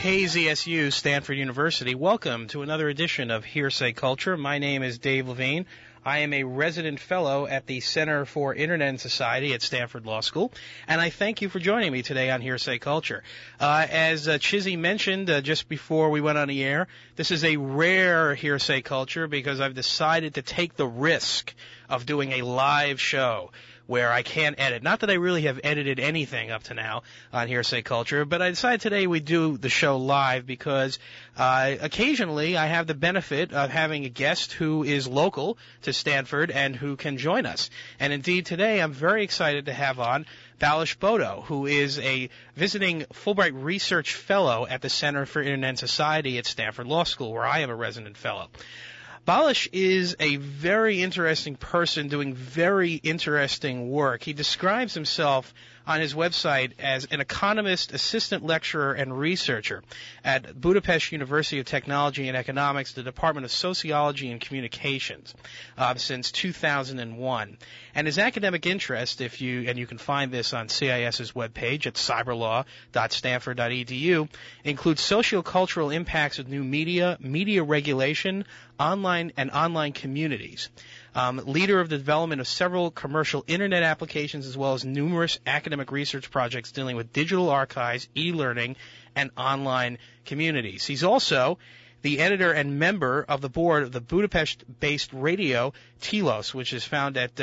KZSU, Stanford University. Welcome to another edition of Hearsay Culture. My name is Dave Levine. I am a resident fellow at the Center for Internet and Society at Stanford Law School, and I thank you for joining me today on Hearsay Culture. As Chizzy mentioned just before we went on the air, this is a rare Hearsay Culture because I've decided to take the risk of doing a live show where I can't edit. Not that I really have edited anything up to now on Hearsay Culture, but I decided today we'd do the show live because occasionally I have the benefit of having a guest who is local to Stanford and who can join us. And indeed today I'm very excited to have on Balish Bhotto, who is a visiting Fulbright Research Fellow at the Center for Internet and Society at Stanford Law School, where I am a resident fellow. Balish is a very interesting person doing very interesting work. He describes himself on his website as an economist, assistant lecturer, and researcher at Budapest University of Technology and Economics, the Department of Sociology and Communications, since 2001. And his academic interest, you can find this on CIS's webpage at cyberlaw.stanford.edu, includes sociocultural impacts of new media, media regulation, online communities. Leader of the development of several commercial internet applications as well as numerous academic research projects dealing with digital archives, e-learning, and online communities. He's also the editor and member of the board of the Budapest-based radio Telos, which is found at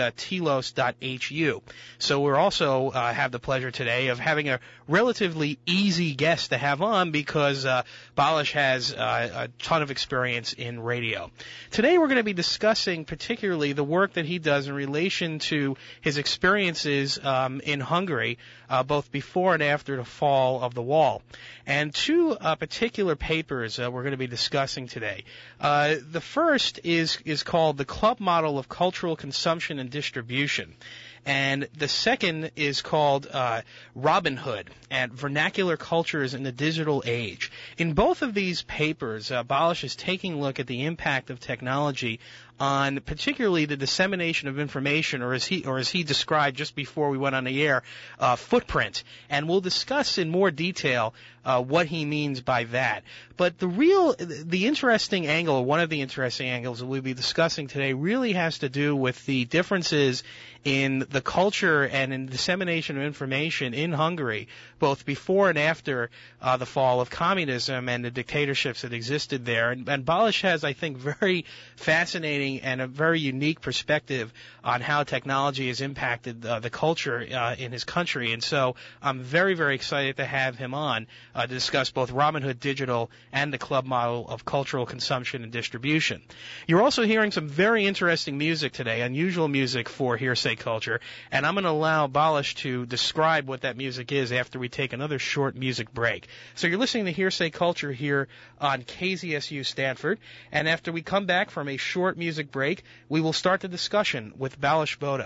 telos.hu. So we're also have the pleasure today of having a relatively easy guest to have on because Balish has a ton of experience in radio. Today we're going to be discussing particularly the work that he does in relation to his experiences in Hungary, both before and after the fall of the wall. And two particular papers we're going to be discussing today. The first is called The Club Model of Cultural Consumption and Distribution. And the second is called Robin Hood and Vernacular Cultures in the Digital Age. In both of these papers, Balish is taking a look at the impact of technology on particularly the dissemination of information, or as he described just before we went on the air, footprint. And we'll discuss in more detail what he means by that. But the interesting angle, one of the interesting angles that we'll be discussing today really has to do with the differences in the culture and in dissemination of information in Hungary, both before and after the fall of communism and the dictatorships that existed there. And Balish has, I think, very fascinating and a very unique perspective on how technology has impacted the culture in his country. And so I'm very, very excited to have him on to discuss both Robin Hood Digital and the club model of cultural consumption and distribution. You're also hearing some very interesting music today, unusual music for Hearsay Culture, and I'm going to allow Balish to describe what that music is after we take another short music break. So you're listening to Hearsay Culture here on KZSU Stanford, and after we come back from a short music break, we will start the discussion with Balish Bhotto.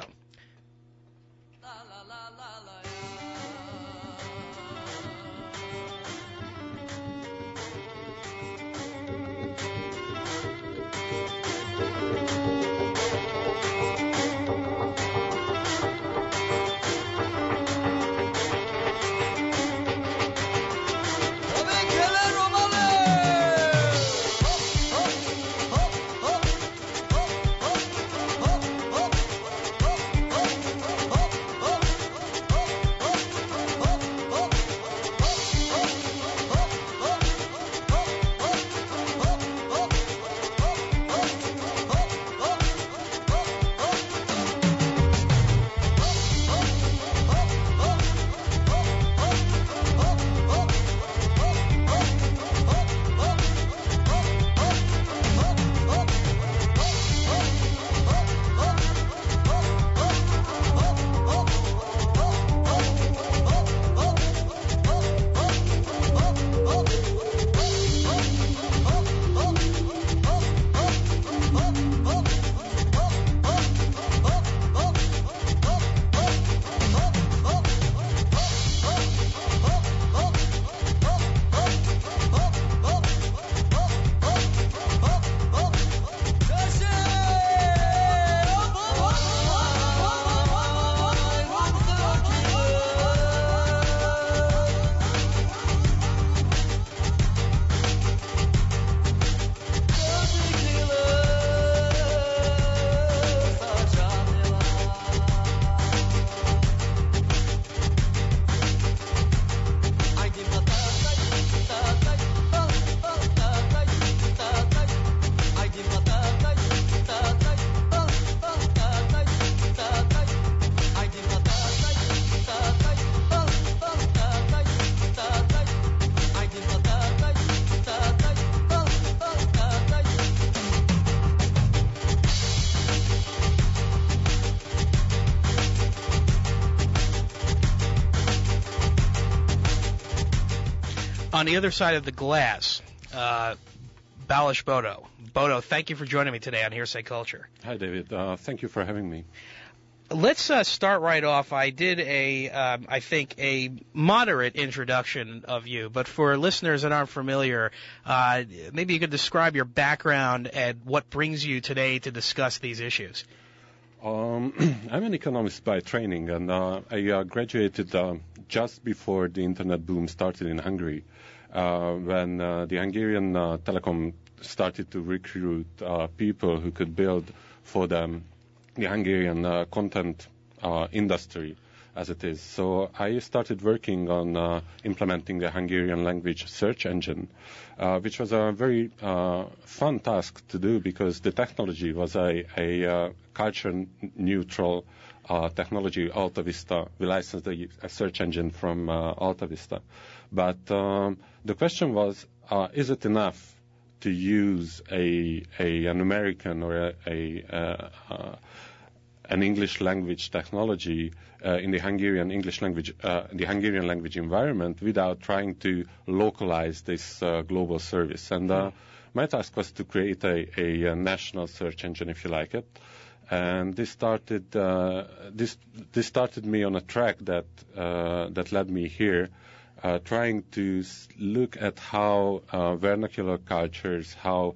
On the other side of the glass, Balázs Bodo. Bodo, thank you for joining me today on Hearsay Culture. Hi, David. Thank you for having me. Let's start right off. I did I think a moderate introduction of you, but for listeners that aren't familiar, maybe you could describe your background and what brings you today to discuss these issues. I'm an economist by training, and I graduated just before the internet boom started in Hungary, when the Hungarian telecom started to recruit people who could build for them the Hungarian content industry as it is. So I started working on implementing a Hungarian language search engine, which was a very fun task to do because the technology was a culture-neutral technology. AltaVista, we licensed a search engine from AltaVista. But the question was, is it enough to use an American or an English language technology in the Hungarian language environment without trying to localize this global service? And my task was to create a national search engine, if you like it. And this started me on a track that led me here, trying to look at how vernacular cultures, how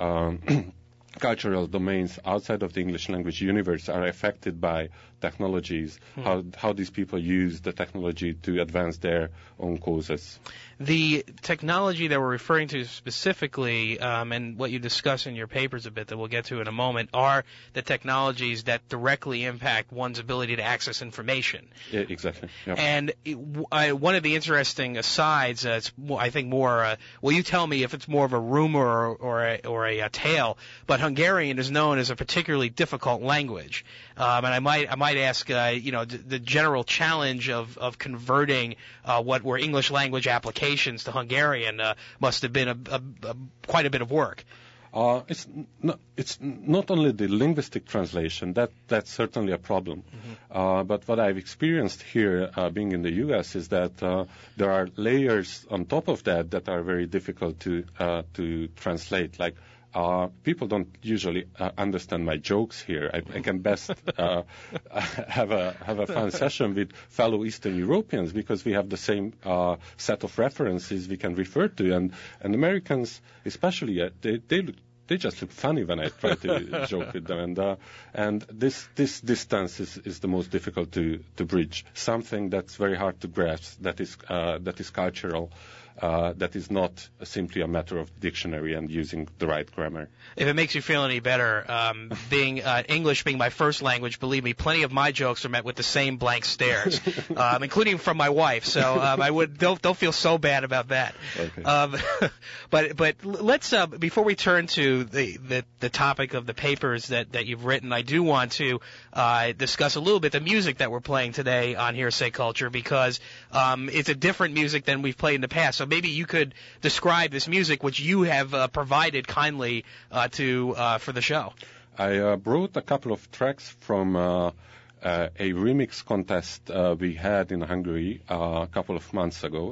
cultural domains outside of the English language universe are affected by technologies, how these people use the technology to advance their own causes. The technology that we're referring to specifically, and what you discuss in your papers a bit that we'll get to in a moment, are the technologies that directly impact one's ability to access information. Yeah, exactly. Yep. And one of the interesting asides, I think more, well, you tell me if it's more of a rumor or a tale, but Hungarian is known as a particularly difficult language. And I might ask, the general challenge of converting what were English language applications to Hungarian must have been quite a bit of work. It's not only the linguistic translation, that's certainly a problem. But what I've experienced here, being in the U.S., is that there are layers on top of that are very difficult to translate. Like, people don't usually understand my jokes here. I can best have a fun session with fellow Eastern Europeans because we have the same set of references we can refer to, and Americans especially they just look funny when I try to joke with them, and this distance is the most difficult to bridge. Something that's very hard to grasp, that is cultural. That is not simply a matter of dictionary and using the right grammar. If it makes you feel any better, English being my first language, believe me, plenty of my jokes are met with the same blank stares, including from my wife. So don't feel so bad about that. Okay. But let's before we turn to the topic of the papers that you've written, I do want to discuss a little bit the music that we're playing today on Hearsay Culture because it's a different music than we've played in the past. So maybe you could describe this music, which you have provided kindly for the show. I brought a couple of tracks from a remix contest we had in Hungary a couple of months ago.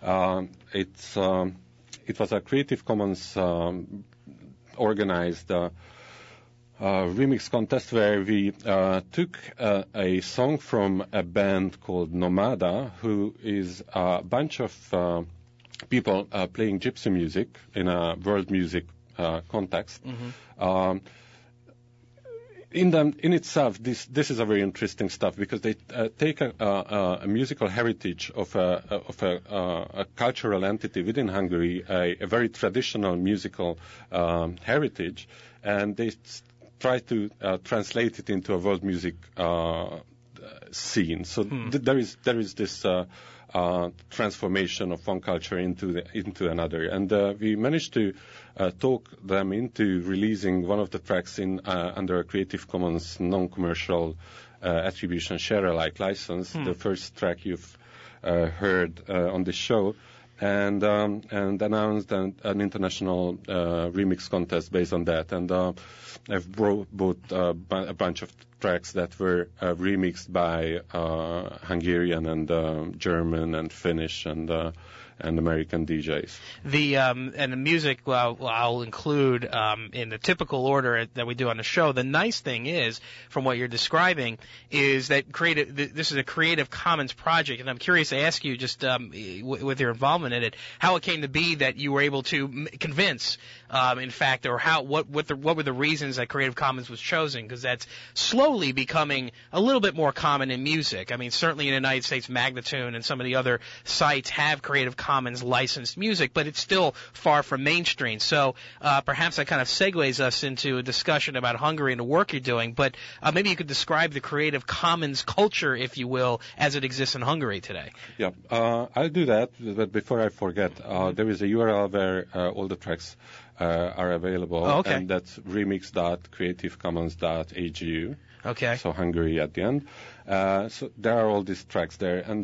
It was a Creative Commons organized remix contest where we took a song from a band called Nomada, who is a bunch of people playing gypsy music in a world music context. In itself, this is a very interesting stuff because they take a musical heritage of a cultural entity within Hungary, a very traditional musical heritage, and they try to translate it into a world music scene. So there is this transformation of one culture into another, and we managed to talk them into releasing one of the tracks under a Creative Commons non-commercial attribution share-alike license. The first track you've heard on this show, and announced an international remix contest based on that. And I've brought a bunch of tracks that were remixed by Hungarian and German and Finnish and and American DJs. And the music, I'll include in the typical order that we do on the show. The nice thing is, from what you're describing, is that this is a Creative Commons project, and I'm curious to ask you, just with your involvement in it, how it came to be that you were able to convince, in fact, or what were the reasons that Creative Commons was chosen? Because that's slowly becoming a little bit more common in music. I mean, certainly in the United States, Magnatune and some of the other sites have Creative Commons licensed music, but it's still far from mainstream. So perhaps that kind of segues us into a discussion about Hungary and the work you're doing, but maybe you could describe the Creative Commons culture, if you will, as it exists in Hungary today. Yeah, I'll do that, but before I forget, there is a URL where all the tracks are available, and that's remix.creativecommons.hu. Okay. So Hungary at the end. So there are all these tracks there, and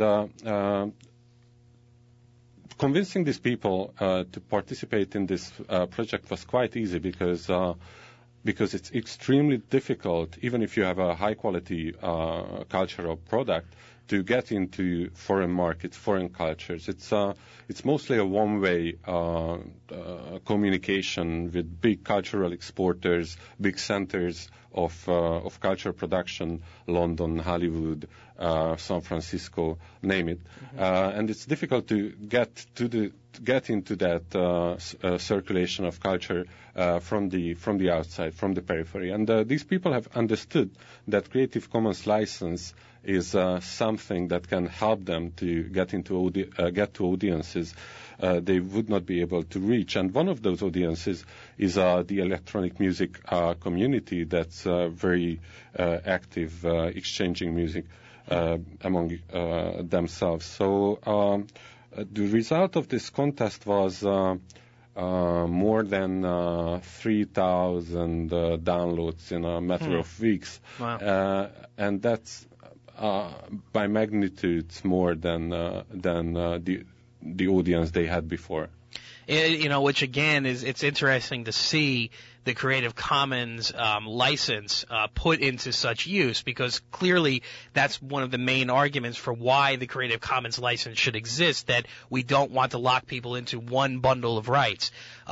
convincing these people to participate in this project was quite easy because it's extremely difficult, even if you have a high quality cultural product, to get into foreign markets, foreign cultures. It's mostly a one-way communication with big cultural exporters, big centers of cultural production, London, Hollywood, San Francisco, name it. And it's difficult to get into that circulation of culture from the outside, from the periphery. And these people have understood that Creative Commons license is something that can help them to get to audiences they would not be able to reach. And one of those audiences is the electronic music community that's very active, exchanging music among themselves. So the result of this contest was more than 3,000 downloads in a matter of weeks. Wow. And that's by magnitudes more than the audience they had before. Which again it's interesting to see the Creative Commons license put into such use, because clearly that's one of the main arguments for why the Creative Commons license should exist, that we don't want to lock people into one bundle of rights.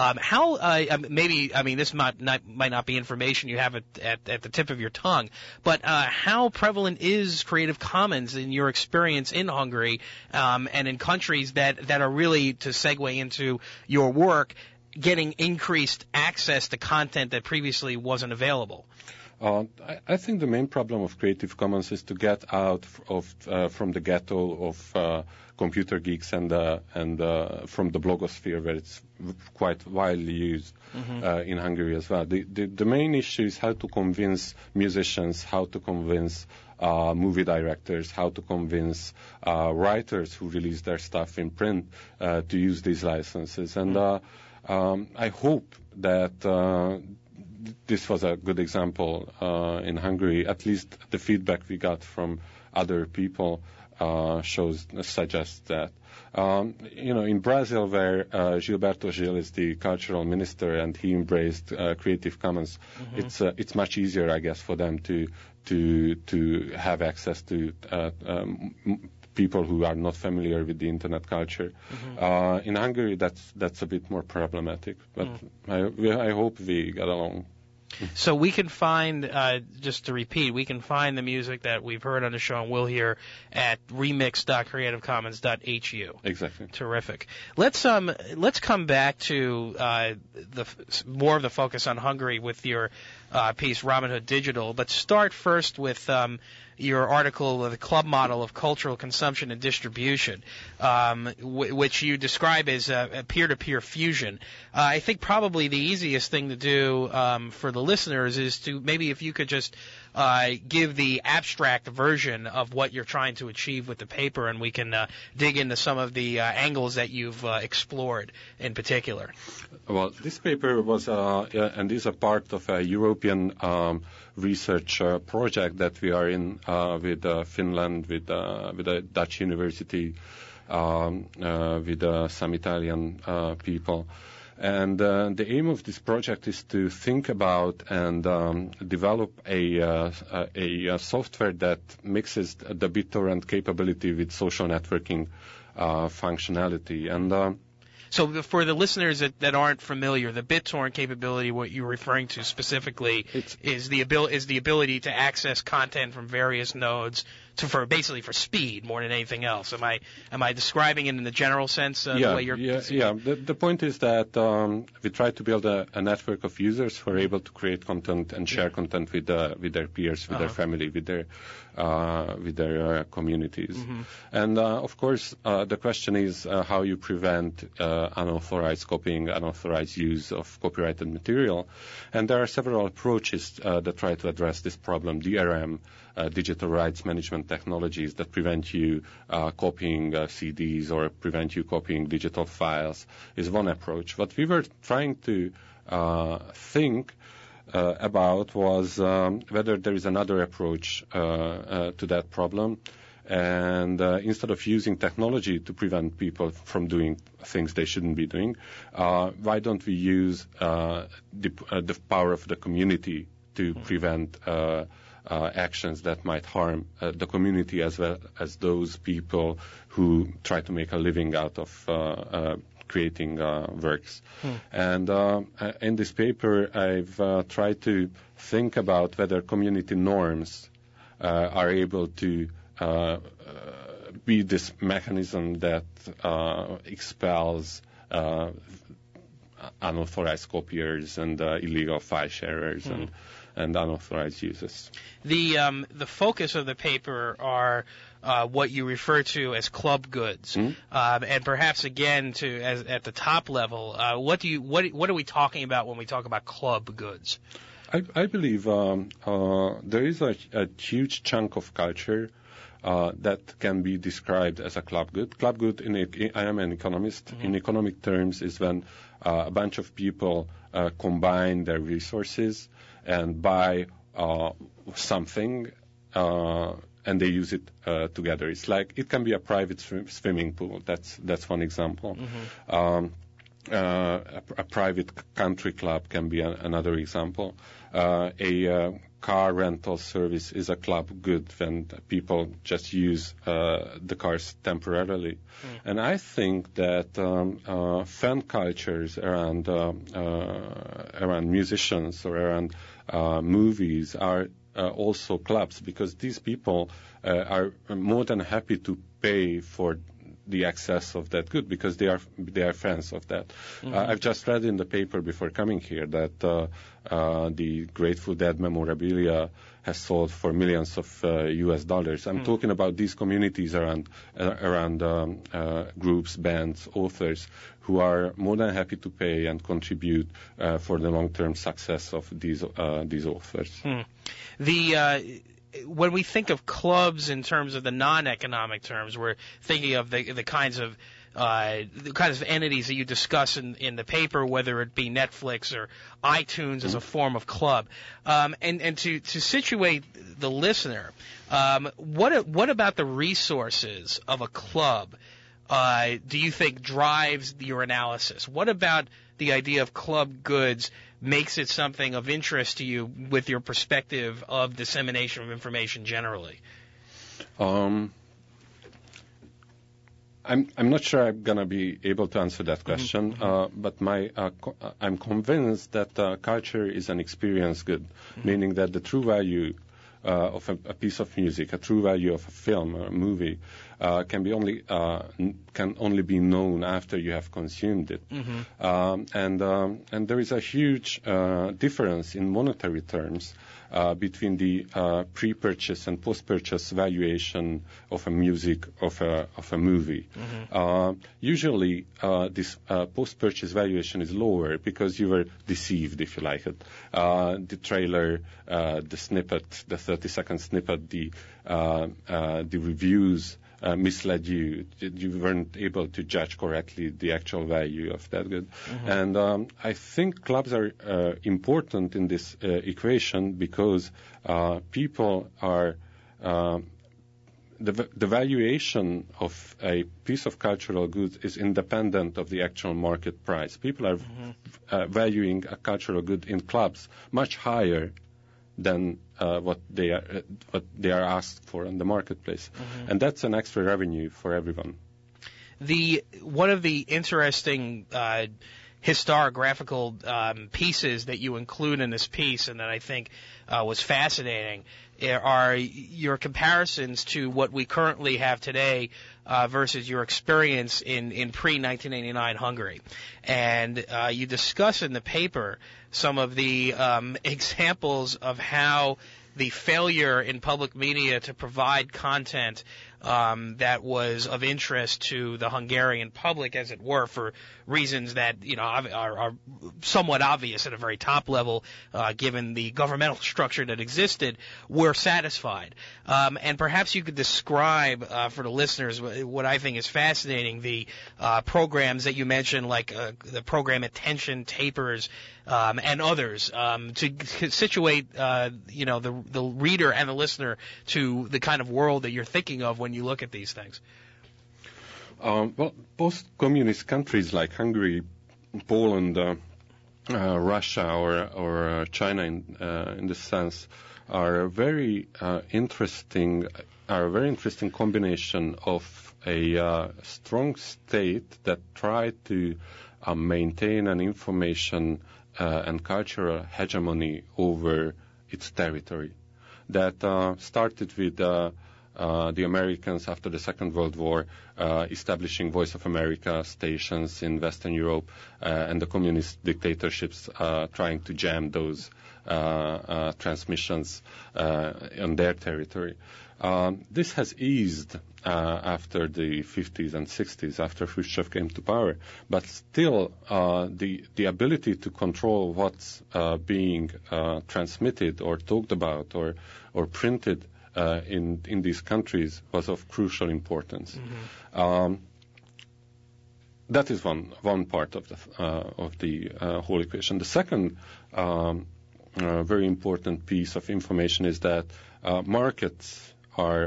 This might not be information you have at the tip of your tongue, but how prevalent is Creative Commons in your experience in Hungary and in countries that are really, to segue into your work, getting increased access to content that previously wasn't available? I think the main problem of Creative Commons is to get out from the ghetto of computer geeks and from the blogosphere, where it's quite widely used in Hungary as well. The main issue is how to convince musicians, how to convince movie directors, how to convince writers who release their stuff in print to use these licenses. And I hope that this was a good example in Hungary. At least the feedback we got from other people suggests that. In Brazil, where Gilberto Gil is the cultural minister and he embraced Creative Commons, it's much easier, I guess, for them to have access to people who are not familiar with the internet culture. In Hungary, that's a bit more problematic, but I hope we get along. So we can find, just to repeat, we can find the music that we've heard on the show and we'll hear at remix.creativecommons.hu. Exactly. Terrific. Let's come back to more of the focus on Hungary with your piece, Robin Hood Digital. Let's start first with your article, The Club Model of Cultural Consumption and Distribution, which you describe as a peer-to-peer fusion. I think probably the easiest thing to do for the listeners is to maybe if you could just give the abstract version of what you're trying to achieve with the paper, and we can dig into some of the angles that you've explored in particular. Well, this paper was and is a part of a European research project that we are in with Finland, with a Dutch university, with some Italian people. And the aim of this project is to think about and develop a software that mixes the BitTorrent capability with social networking functionality. And so for the listeners that aren't familiar, the BitTorrent capability, what you're referring to specifically, is the ability to access content from various nodes basically for speed more than anything else. Am I describing it in the general sense? The way you're The point is that we try to build a network of users who are able to create content and share content with their peers, with their family, with their communities. Mm-hmm. And of course, the question is how you prevent unauthorized copying, unauthorized use of copyrighted material. And there are several approaches that try to address this problem. DRM, digital rights management technologies that prevent you copying CDs or prevent you copying digital files is one approach. What we were trying to think about was whether there is another approach to that problem. And instead of using technology to prevent people from doing things they shouldn't be doing, why don't we use the power of the community to prevent actions that might harm the community as well as those people who try to make a living out of creating works. And in this paper, I've tried to think about whether community norms are able to be this mechanism that expels unauthorized copiers and illegal file sharers and unauthorized users. The focus of the paper are what you refer to as club goods, and perhaps again at the top level, what are we talking about when we talk about club goods? I believe there is a huge chunk of culture that can be described as a club good. Club good, I am an economist. In economic terms, is when a bunch of people combine their resources and buy something and they use it together. It's like it can be a private swimming pool. That's one example. A private country club can be another example. A car rental service is a club good when people just use the cars temporarily. And I think that fan cultures around musicians or around movies are also clubs, because these people are more than happy to pay for the access of that good because they are fans of that. I've just read in the paper before coming here that the Grateful Dead memorabilia has sold for millions of US dollars. I'm talking about these communities around groups, bands, authors who are more than happy to pay and contribute for the long-term success of these authors. When we think of clubs in terms of the non-economic terms, we're thinking of the kinds of entities that you discuss in the paper, whether it be Netflix or iTunes as a form of club. And to situate the listener, what about the resources of a club do you think drives your analysis? What about the idea of club goods makes it something of interest to you with your perspective of dissemination of information generally? I'm not sure I'm going to be able to answer that question, but I'm convinced that culture is an experience good, meaning that the true value of a piece of music, a true value of a film or a movie, can only be known after you have consumed it. And there is a huge difference in monetary terms between the pre-purchase and post-purchase valuation of a music of a movie. Usually, this post-purchase valuation is lower because you were deceived, if you like it. The trailer, the snippet, the 30-second snippet, the reviews misled you. You weren't able to judge correctly the actual value of that good. And I think clubs are important in this equation because people are the valuation of a piece of cultural goods is independent of the actual market price. People are valuing a cultural good in clubs much higher than what they are asked for in the marketplace, and that's an extra revenue for everyone. one of the interesting historiographical pieces that you include in this piece, and that I think was fascinating, are your comparisons to what we currently have today versus your experience in pre-1989 Hungary. And you discuss in the paper some of the examples of how the failure in public media to provide content that was of interest to the Hungarian public, as it were, for reasons that are somewhat obvious at a very top level, given the governmental structure that existed, were satisfied. And perhaps you could describe for the listeners what I think is fascinating: the programs that you mentioned, like the program Attention Tapers and others, to situate the reader and the listener to the kind of world that you're thinking of when you look at these things. Well, post-communist countries like Hungary, Poland, Russia, or China, in this sense, are a very interesting combination of a strong state that tried to maintain an information and cultural hegemony over its territory. That started with the Americans after the Second World War establishing Voice of America stations in Western Europe, and the communist dictatorships trying to jam those transmissions on their territory. This has eased after the 50s and 60s, after Khrushchev came to power, but still the ability to control what's being transmitted or talked about or printed in these countries was of crucial importance. Mm-hmm. That is one part of the whole equation. The second very important piece of information is that markets are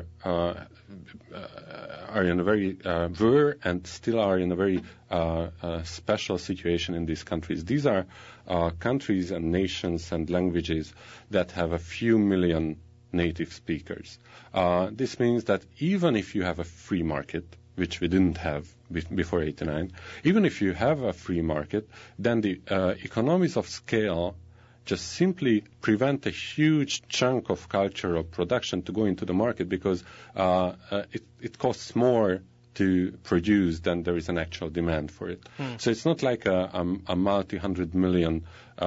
in a very were and still are in a very special situation in these countries. These are countries and nations and languages that have a few million native speakers. This means that even if you have a free market, which we didn't have before 89, even if you have a free market, then the economies of scale just simply prevent a huge chunk of cultural production to go into the market, because it costs more to produce than there is an actual demand for it. So it's not like a multi-hundred million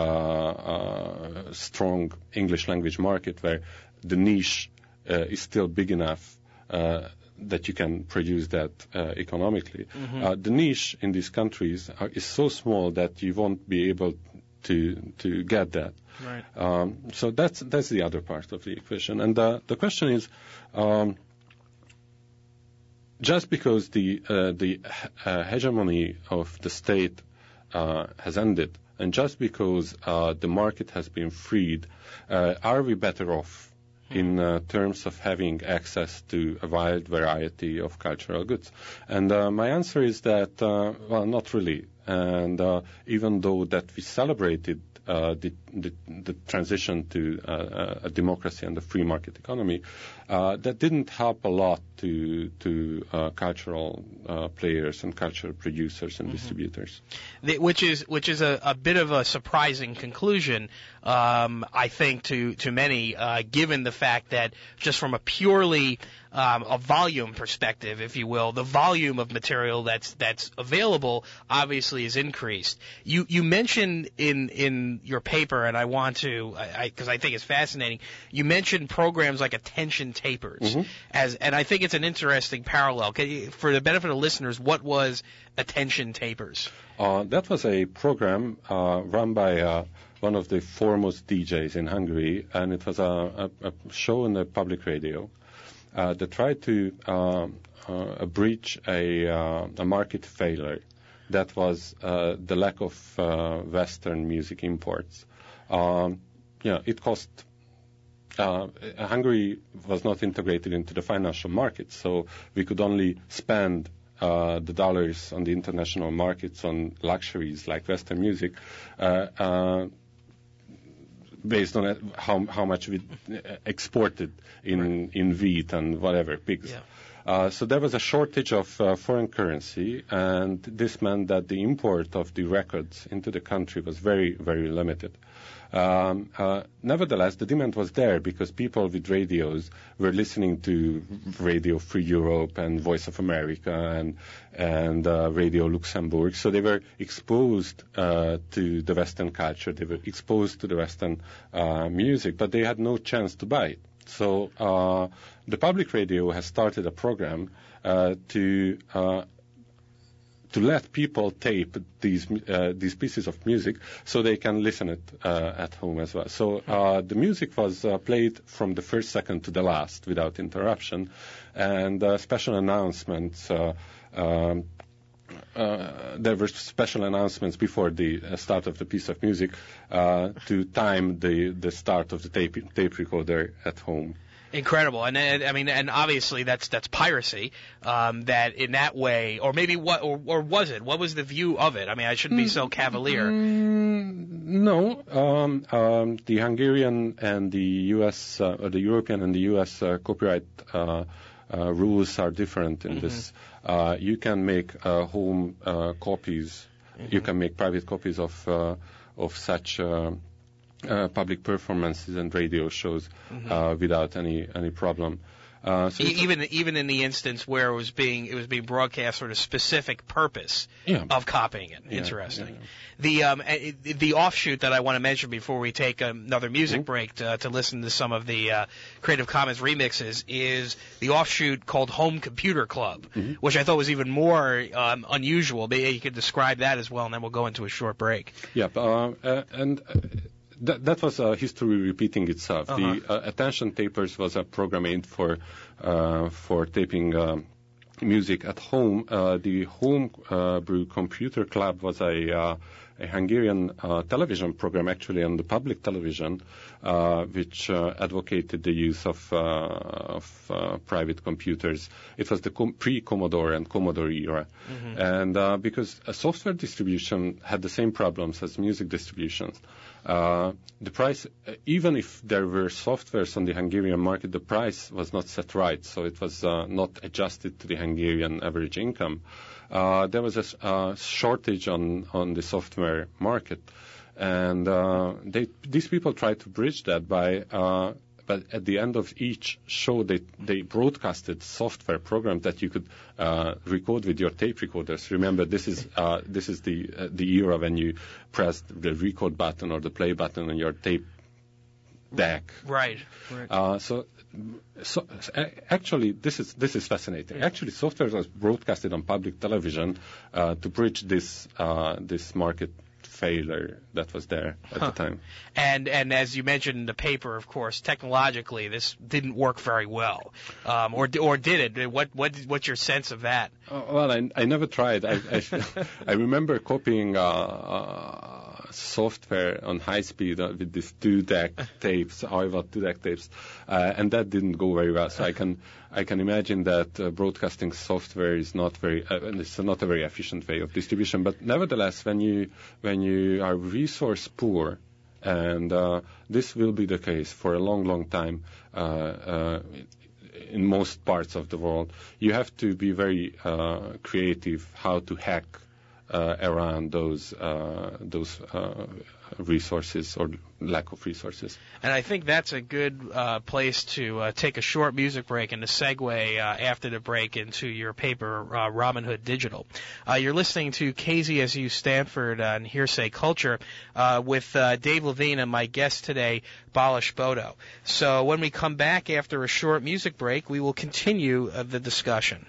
strong English language market where the niche is still big enough that you can produce that economically. Mm-hmm. The niche in these countries is so small that you won't be able to get that. Right. So that's the other part of the equation. And the question is, just because the hegemony of the state has ended, and just because the market has been freed, are we better off in terms of having access to a wide variety of cultural goods? And my answer is that, well, not really. And even though that we celebrated the transition to a democracy and a free market economy, that didn't help a lot to cultural players and cultural producers and distributors. Which is a bit of a surprising conclusion, I think, to many, given the fact that just from a purely a volume perspective, if you will, the volume of material that's available obviously is increased. You mentioned in your paper, and I want to, because I think it's fascinating, you mentioned programs like Attention Tapers, mm-hmm. And I think it's an interesting parallel. For the benefit of listeners, what was Attention Tapers? That was a program run by one of the foremost DJs in Hungary, and it was a show on the public radio that tried to breach a market failure that was the lack of Western music imports. It cost. Hungary was not integrated into the financial market, so we could only spend the dollars on the international markets on luxuries like Western music, based on how much we exported in wheat and whatever, pigs. So there was a shortage of foreign currency, and this meant that the import of the records into the country was very, very limited. Nevertheless, the demand was there because people with radios were listening to Radio Free Europe and Voice of America and Radio Luxembourg. So they were exposed to the Western culture. They were exposed to the Western music, but they had no chance to buy it. So the public radio has started a program to let people tape these pieces of music so they can listen it at home as well. So the music was played from the first second to the last without interruption, and special announcements. There were special announcements before the start of the piece of music to time the start of the tape recorder at home. Incredible, and I mean, and obviously that's piracy. That in that way, or maybe what, or was it? What was the view of it? I mean, I shouldn't be so cavalier. No, the Hungarian and the U.S. Or the European and the U.S. Copyright rules are different in this. You can make home copies. You can make private copies of such. Public performances and radio shows without any problem. So even in the instance where it was being broadcast for a specific purpose of copying it. Interesting. Yeah. The offshoot that I want to mention before we take another music break to listen to some of the Creative Commons remixes is the offshoot called Home Computer Club, which I thought was even more unusual. Maybe you could describe that as well, and then we'll go into a short break. Yeah, That was history repeating itself. The Attention Tapers was a program aimed for taping music at home. The Home Brew Computer Club was a Hungarian television program, actually on the public television, which advocated the use of private computers. It was the pre-Commodore and Commodore era. And because software distribution had the same problems as music distributions, the price, even if there were softwares on the Hungarian market, the price was not set right, so it was not adjusted to the Hungarian average income. There was a shortage on the software market, and these people tried to bridge that but at the end of each show, they broadcasted software programs that you could record with your tape recorders. Remember, this is the era when you pressed the record button or the play button on your tape deck. Right. So actually, this is fascinating. Actually, software was broadcasted on public television to bridge this market failure that was there at the time. And as you mentioned in the paper, of course, technologically this didn't work very well, or did it? What's your sense of that? Well, I never tried. I remember copying software on high speed with these 2-deck tapes, Aiva 2-deck tapes, and that didn't go very well. So I can imagine that broadcasting software is not it's not a very efficient way of distribution. But nevertheless, when you are resource poor, and this will be the case for a long time in most parts of the world, you have to be very creative how to hack around those resources or lack of resources. And I think that's a good place to take a short music break and to segue after the break into your paper, Robin Hood Digital. You're listening to KZSU Stanford and Hearsay Culture with Dave Levine and my guest today, Balázs Bodo. So when we come back after a short music break, we will continue the discussion.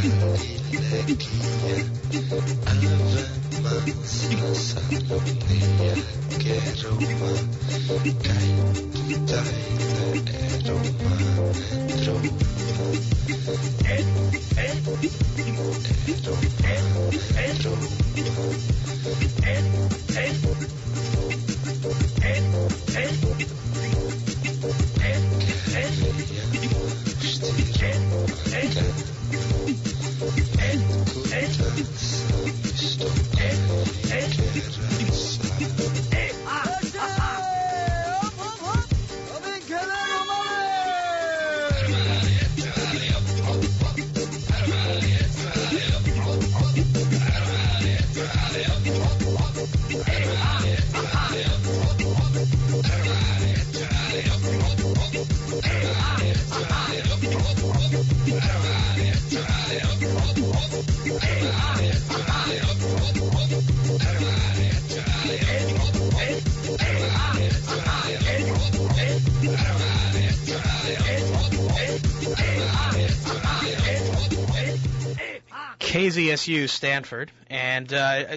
KZSU Stanford, and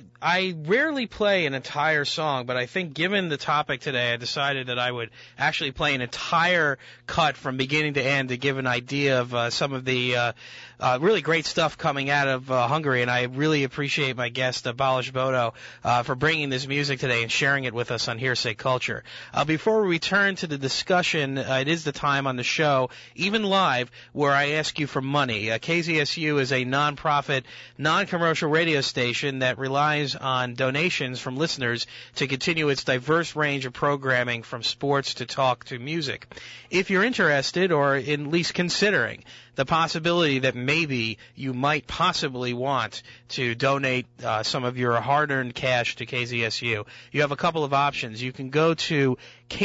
I rarely play an entire song, but I think given the topic today, I decided that I would actually play an entire cut from beginning to end to give an idea of some of the really great stuff coming out of Hungary, and I really appreciate my guest, Balázs Bodo, for bringing this music today and sharing it with us on Hearsay Culture. Before we return to the discussion, it is the time on the show, even live, where I ask you for money. KZSU is a non-profit, non-commercial radio station that relies on donations from listeners to continue its diverse range of programming from sports to talk to music. If you're interested, or at least considering the possibility that maybe you might possibly want to donate some of your hard-earned cash to KZSU, you have a couple of options. You can go to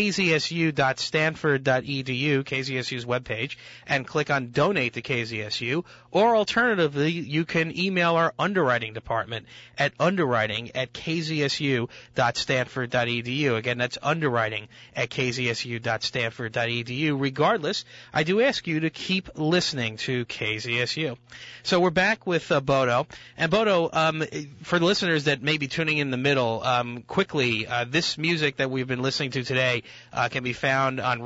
kzsu.stanford.edu, KZSU's webpage, and click on Donate to KZSU, or alternatively, you can email our underwriting department at underwriting@kzsu.stanford.edu. Again, that's underwriting@kzsu.stanford.edu. Regardless, I do ask you to keep listening to KZSU. So we're back with Bodo. And Bodo, for the listeners that may be tuning in the middle, quickly, this music that we've been listening to today can be found on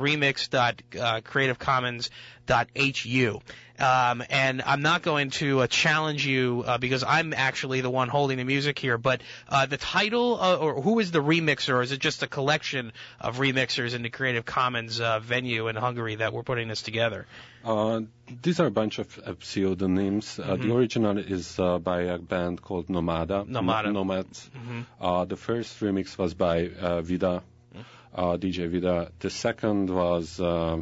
remix.creativecommons.hu. And I'm not going to challenge you because I'm actually the one holding the music here, but the title, or who is the remixer, or is it just a collection of remixers in the Creative Commons venue in Hungary that we're putting this together? These are a bunch of pseudonyms. The original is by a band called Nomada. Nomads. The first remix was by Vida, DJ Vida. The second was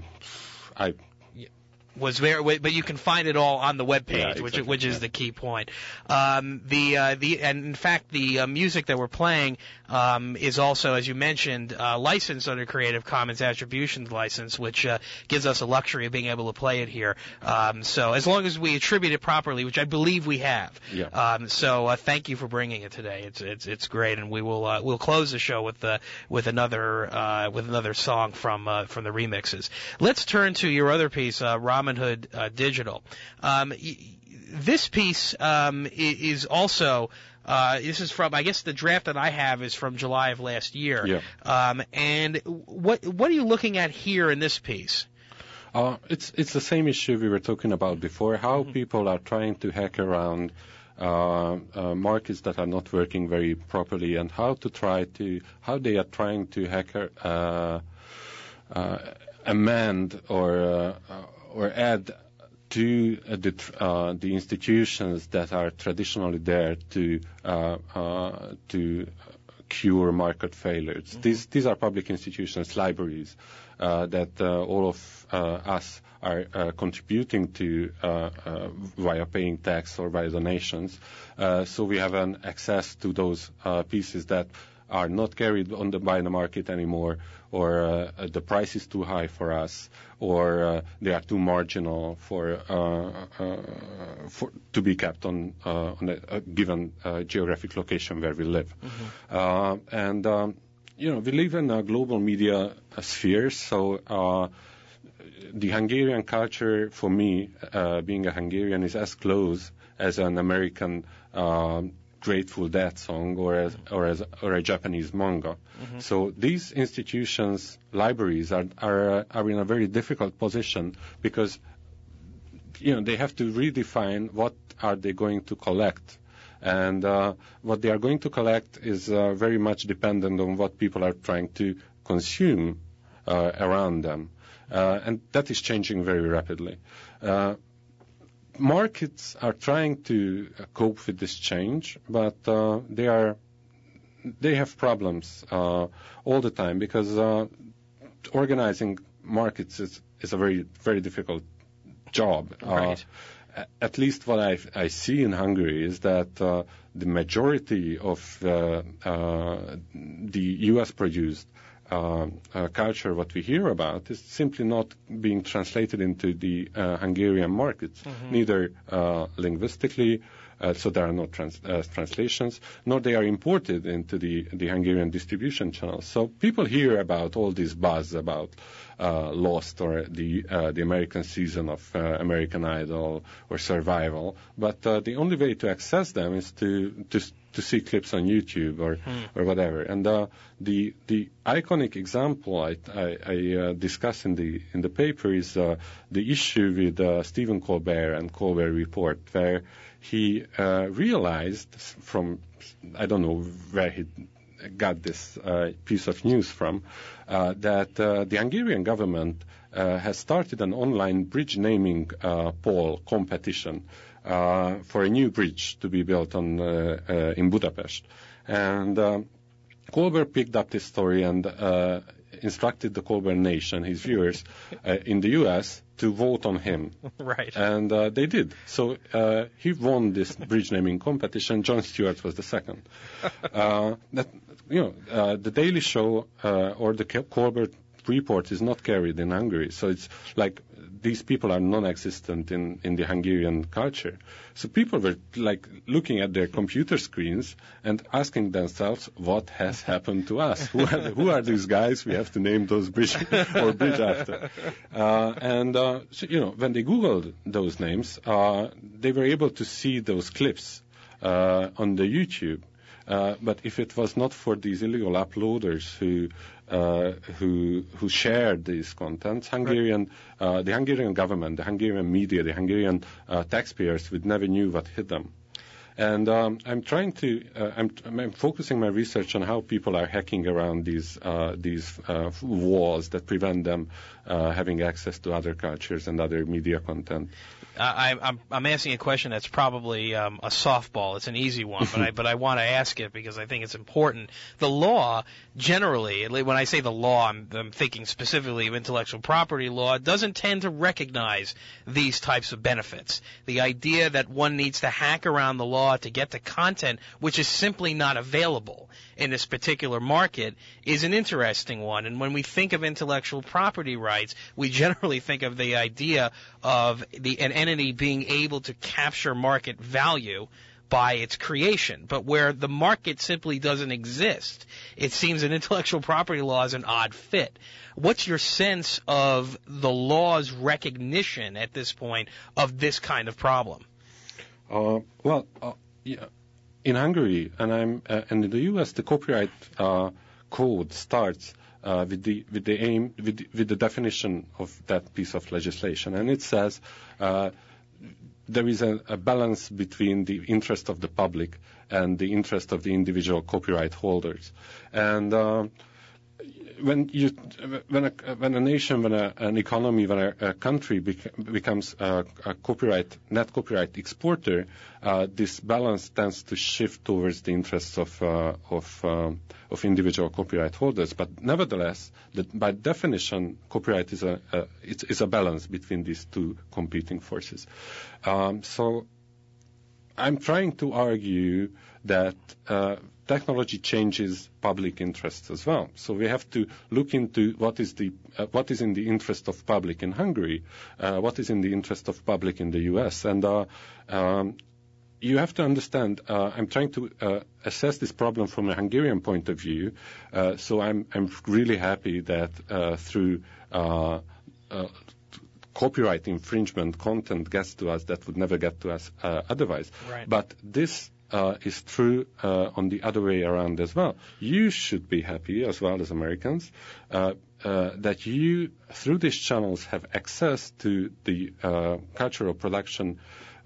was very, but you can find it all on the webpage, yeah, exactly, which is the key point. And in fact, the music that we're playing is also, as you mentioned, licensed under Creative Commons Attribution License, which gives us a luxury of being able to play it here. So as long as we attribute it properly, which I believe we have. Yeah. So thank you for bringing it today. It's great, and we will we'll close the show with another song from the remixes. Let's turn to your other piece, Robin Hood Digital. This piece is also this is from, I guess the draft that I have is from July of last year. Yeah. And what are you looking at here in this piece? It's the same issue we were talking about before, how people are trying to hack around markets that are not working very properly, and how they are trying to hack amend or add to the institutions that are traditionally there to cure market failures. These are public institutions, libraries, that all of us are contributing to via paying tax or via donations. So we have an access to those pieces that are not carried by the market anymore, or the price is too high for us, or they are too marginal to be kept on a given geographic location where we live. We live in a global media sphere, so the Hungarian culture, for me, being a Hungarian, is as close as an American Grateful Dead song or a Japanese manga. Mm-hmm. So these institutions, libraries, are in a very difficult position because they have to redefine what are they going to collect. And what they are going to collect is very much dependent on what people are trying to consume around them. And that is changing very rapidly. Markets are trying to cope with this change, but they have problems all the time because organizing markets is a very, very difficult job. Right. At least what I see in Hungary is that the majority of the U.S.-produced culture, what we hear about, is simply not being translated into the Hungarian markets, neither linguistically, so there are no translations, nor they are imported into the Hungarian distribution channels. So people hear about all this buzz about Lost or the American season of American Idol or Survival, but the only way to access them is to see clips on YouTube or whatever. And the iconic example I discuss in the paper is the issue with Stephen Colbert and Colbert Report, where he realized from, I don't know where he got this piece of news from, that the Hungarian government has started an online bridge naming poll competition for a new bridge to be built in Budapest. And Colbert picked up this story and instructed the Colbert Nation, his viewers in the U.S., to vote on him. Right. And they did. So he won this bridge naming competition. Jon Stewart was the second. The Daily Show or the Colbert Report is not carried in Hungary. So it's like these people are non-existent in the Hungarian culture. So people were like looking at their computer screens and asking themselves, what has happened to us? Who are these guys we have to name those bridge after? When they Googled those names, they were able to see those clips on the YouTube. But if it was not for these illegal uploaders who shared these contents, the Hungarian government, the Hungarian media, the Hungarian taxpayers would never knew what hit them. And I'm focusing my research on how people are hacking around these walls that prevent them having access to other cultures and other media content. I'm asking a question that's probably a softball. It's an easy one, but I want to ask it because I think it's important. The law, generally, when I say the law, I'm thinking specifically of intellectual property law, doesn't tend to recognize these types of benefits. The idea that one needs to hack around the law to get to content which is simply not available in this particular market is an interesting one. And when we think of intellectual property rights, we generally think of the idea of an entity being able to capture market value by its creation. But where the market simply doesn't exist, it seems that intellectual property law is an odd fit. What's your sense of the law's recognition at this point of this kind of problem? In Hungary and in the U.S., the copyright code starts with the definition of that piece of legislation, and it says there is a balance between the interest of the public and the interest of the individual copyright holders. And when a nation, an economy, when a country becomes a net copyright exporter, this balance tends to shift towards the interests of individual copyright holders. But nevertheless, by definition, copyright is a balance between these two competing forces. So I'm trying to argue that technology changes public interests as well. So we have to look into what is in the interest of public in Hungary, what is in the interest of public in the U.S. And you have to understand, I'm trying to assess this problem from a Hungarian point of view. So I'm really happy that through copyright infringement content gets to us that would never get to us otherwise. Right. But this is true on the other way around as well. You should be happy, as well as Americans, that you, through these channels, have access to the cultural production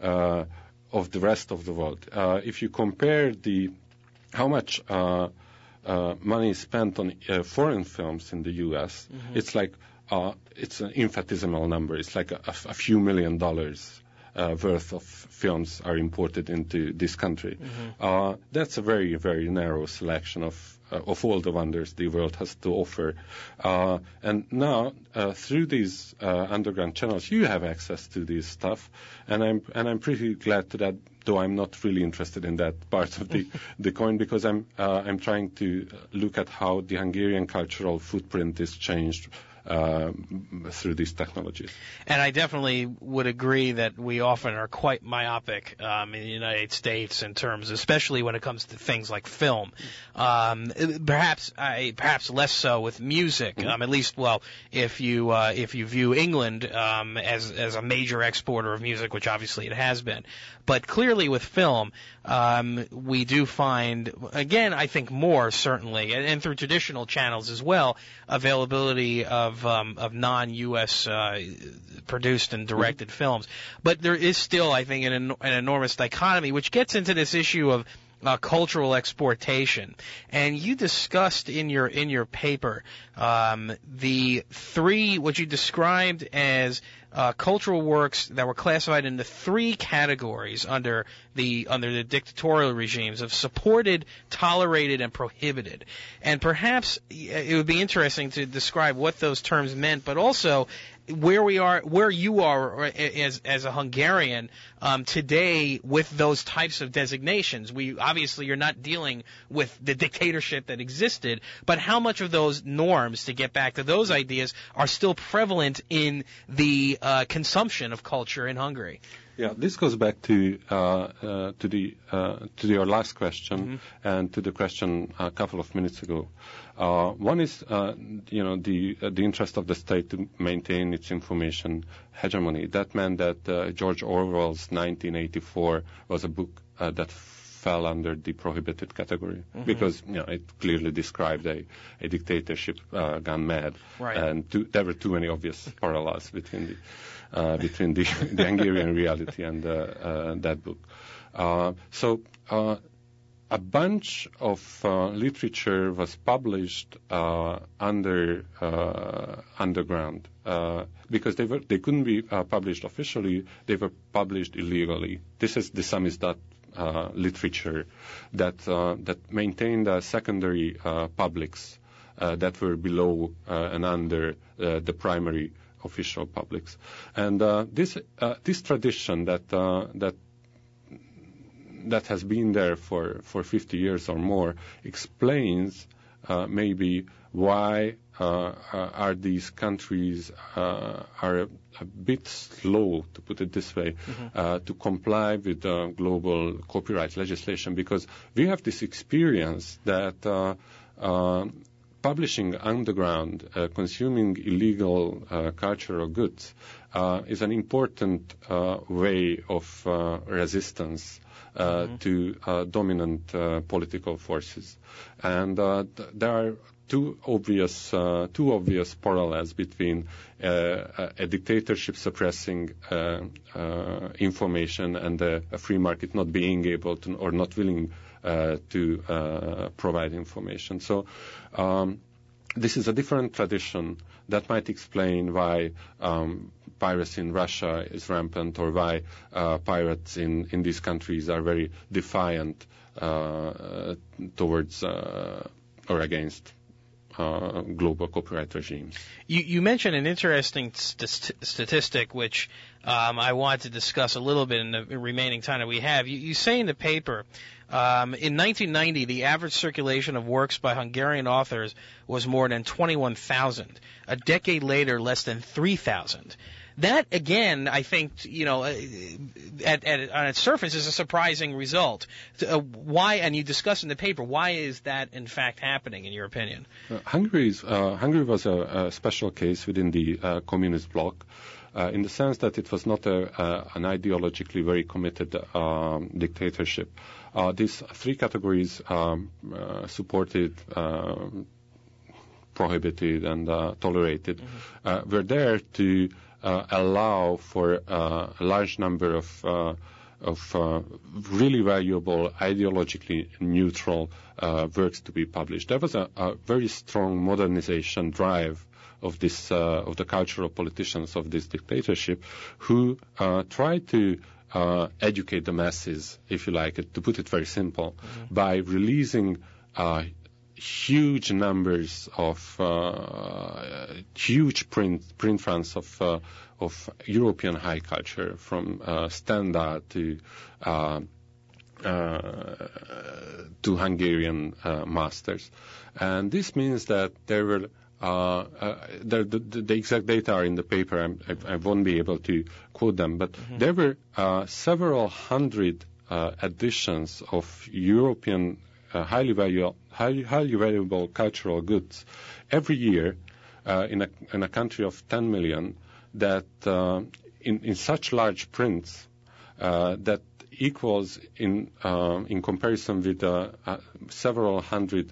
of the rest of the world. If you compare how much money is spent on foreign films in the U.S., it's like it's an infinitesimal number. It's like a few $1 million worth of films are imported into this country. That's a very, very narrow selection of all the wonders the world has to offer. And now, through these underground channels, you have access to this stuff, and I'm pretty glad to that. Though I'm not really interested in that part of the coin, because I'm trying to look at how the Hungarian cultural footprint is changed through these technologies. And I definitely would agree that we often are quite myopic in the United States in terms, especially when it comes to things like film. Perhaps less so with music. At least, well, if you view England as a major exporter of music, which obviously it has been, but clearly with film, we do find, again, I think more certainly, and through traditional channels as well, availability of non-U.S. Produced and directed films. But there is still, I think, an enormous dichotomy, which gets into this issue of cultural exportation. And you discussed in your paper the three, what you described as cultural works that were classified into three categories under the dictatorial regimes of supported, tolerated, and prohibited. And perhaps it would be interesting to describe what those terms meant, but also where you are as a Hungarian today with those types of designations. You're not dealing with the dictatorship that existed, but how much of those norms, to get back to those ideas, are still prevalent in the consumption of culture in Hungary? Yeah, this goes back to your last question and to the question a couple of minutes ago. One is, the interest of the state to maintain its information hegemony. That meant that George Orwell's 1984 was a book that fell under the prohibited category because it clearly described a dictatorship gone mad, right. And there were too many obvious parallels between the Hungarian reality and that book. So a bunch of literature was published underground because they couldn't be published officially. They were published illegally. This is the samizdat literature that maintained secondary publics that were below and under the primary official publics, and this tradition that has been there for 50 years or more explains maybe why are these countries are a bit slow, to put it this way, to comply with global copyright legislation, because we have this experience that publishing underground, consuming illegal cultural goods is an important way of resistance to dominant political forces. And there are two obvious parallels between a dictatorship suppressing information and a free market not being able to or not willing to provide information. So this is a different tradition that might explain why piracy in Russia is rampant, or why pirates in these countries are very defiant towards or against global copyright regimes. You mentioned an interesting statistic, which I want to discuss a little bit in the remaining time that we have. You say in the paper, in 1990, the average circulation of works by Hungarian authors was more than 21,000. A decade later, less than 3,000. That, again, I think, on its surface is a surprising result. Why, and you discuss in the paper, why is that in fact happening, in your opinion? Hungary was a special case within the communist bloc. in the sense that it was not an ideologically very committed dictatorship. These three categories supported, prohibited, and tolerated were there to allow for a large number of really valuable, ideologically neutral works to be published. There was a very strong modernization drive of this of the cultural politicians of this dictatorship, who tried to educate the masses, if you like it, to put it very simple, by releasing huge numbers of huge print runs of European high culture, from Stendhal to Hungarian masters. And this means that there were the exact data are in the paper. I won't be able to quote them, but there were several hundred editions of European highly valuable cultural goods every year in a country of 10 million. That in such large prints that equals in comparison with several hundred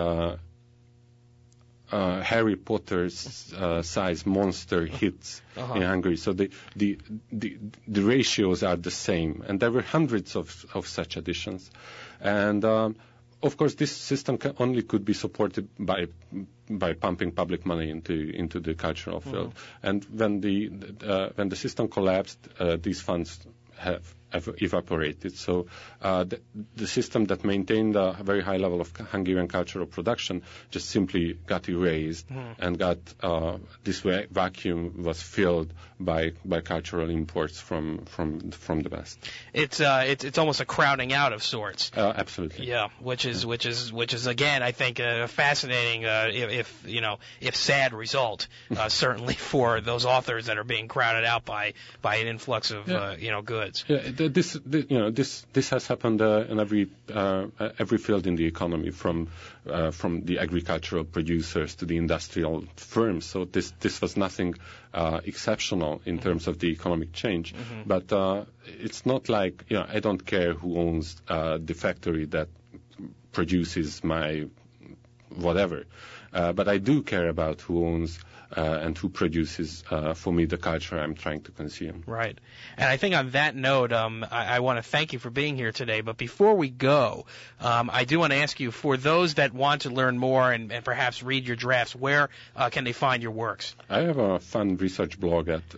Harry Potter's size monster hits in Hungary. So the ratios are the same, and there were hundreds of such editions. And of course, this system only could be supported by pumping public money into the cultural field. And when the system collapsed, these funds have evaporated. So the system that maintained a very high level of Hungarian cultural production just simply got erased, and got this vacuum was filled by cultural imports from the West. It's almost a crowding out of sorts. Absolutely. Yeah, which is again, I think, a fascinating, if sad result, certainly for those authors that are being crowded out by an influx of goods. Yeah, this has happened in every field in the economy, from the agricultural producers to the industrial firms. So this was nothing exceptional in terms of the economic change. But it's not like, I don't care who owns the factory that produces my whatever, but I do care about who owns and who produces for me the culture I'm trying to consume. Right. And I think on that note, I want to thank you for being here today. But before we go, I do want to ask you, for those that want to learn more and perhaps read your drafts, where can they find your works? I have a fun research blog at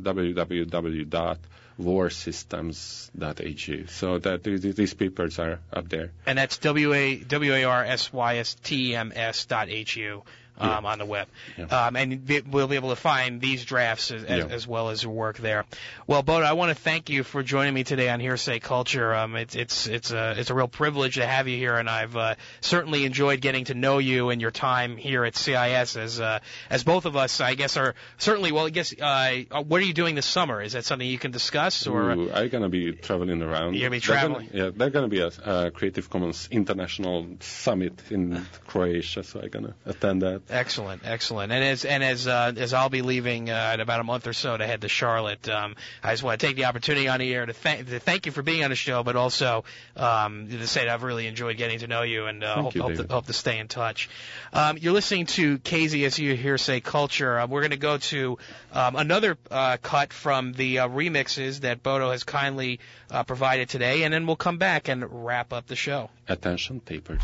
www.warsystems.hu. So that these papers are up there. And that's warsystems.hu. On the web. And we'll be able to find these drafts as well as your work there. Well, Bodo, I want to thank you for joining me today on Hearsay Culture. It's a real privilege to have you here, and I've certainly enjoyed getting to know you and your time here at CIS, as both of us, I guess, are certainly. Well, I guess what are you doing this summer? Is that something you can discuss? Or I'm going to be traveling around. You're going to be traveling. There's going to be a Creative Commons International Summit in Croatia, so I'm going to attend that. Excellent. And as I'll be leaving in about a month or so to head to Charlotte, I just want to take the opportunity on the air to thank you for being on the show, but also to say that I've really enjoyed getting to know you, and hope to stay in touch. You're listening to KZSU Hearsay Culture. We're going to go to another cut from the remixes that Bodo has kindly provided today, and then we'll come back and wrap up the show. Attention, tapers.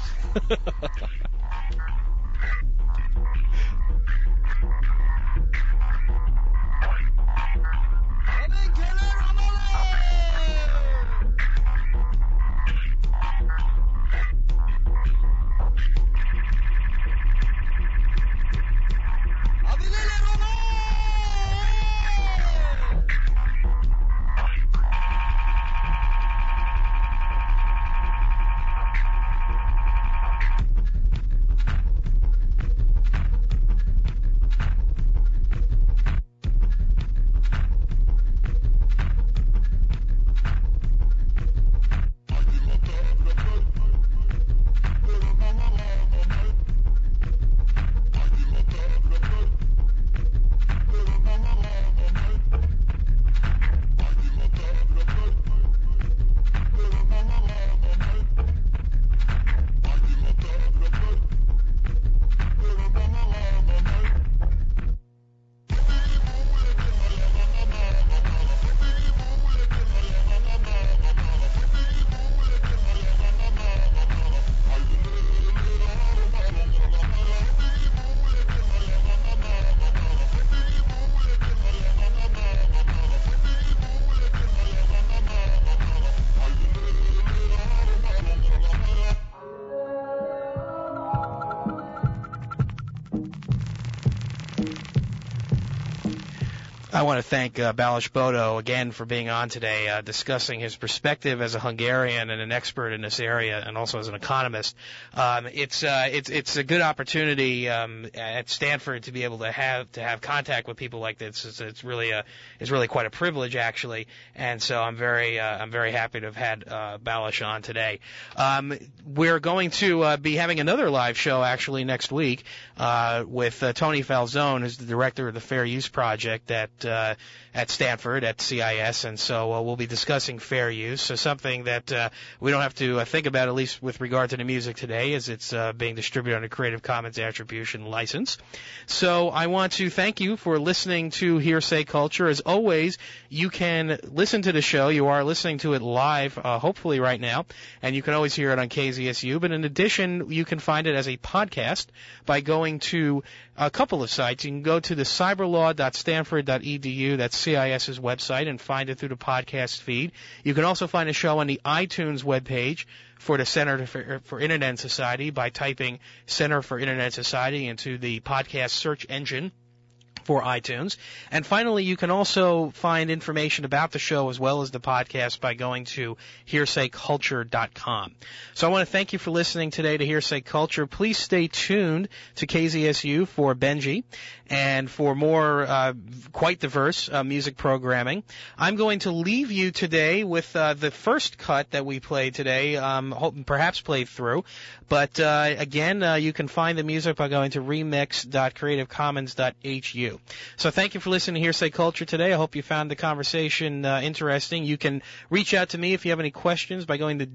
I want to thank Balázs Bodo again for being on today, discussing his perspective as a Hungarian and an expert in this area, and also as an economist. It's a good opportunity at Stanford to be able to have contact with people like this. It's really quite a privilege, actually, and so I'm very happy to have had Balázs on today. We're going to be having another live show actually next week with Tony Falzone, who's the director of the Fair Use Project at Stanford at CIS, and so we'll be discussing fair use, so something that we don't have to think about, at least with regard to the music today, as it's being distributed under Creative Commons Attribution license. So I want to thank you for listening to Hearsay Culture. As always, you can listen to the show. You are listening to it live, hopefully right now, and you can always hear it on KZSU. But in addition, you can find it as a podcast by going to a couple of sites. You can go to the cyberlaw.stanford.edu, that's CIS's website, and find it through the podcast feed. You can also find the show on the iTunes webpage for the Center for Internet and Society by typing Center for Internet and Society into the podcast search engine for iTunes. And finally, you can also find information about the show as well as the podcast by going to hearsayculture.com. So I want to thank you for listening today to Hearsay Culture. Please stay tuned to KZSU for Benji and for more quite diverse music programming. I'm going to leave you today with the first cut that we played today, perhaps played through. But again, you can find the music by going to remix.creativecommons.hu. So thank you for listening to Hearsay Culture today. I hope you found the conversation interesting. You can reach out to me if you have any questions by going to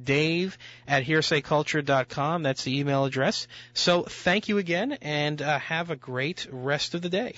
dave@hearsayculture.com. That's the email address. So thank you again, and have a great rest of the day.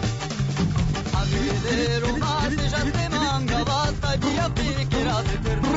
Romar, seja de manga, basta via pique,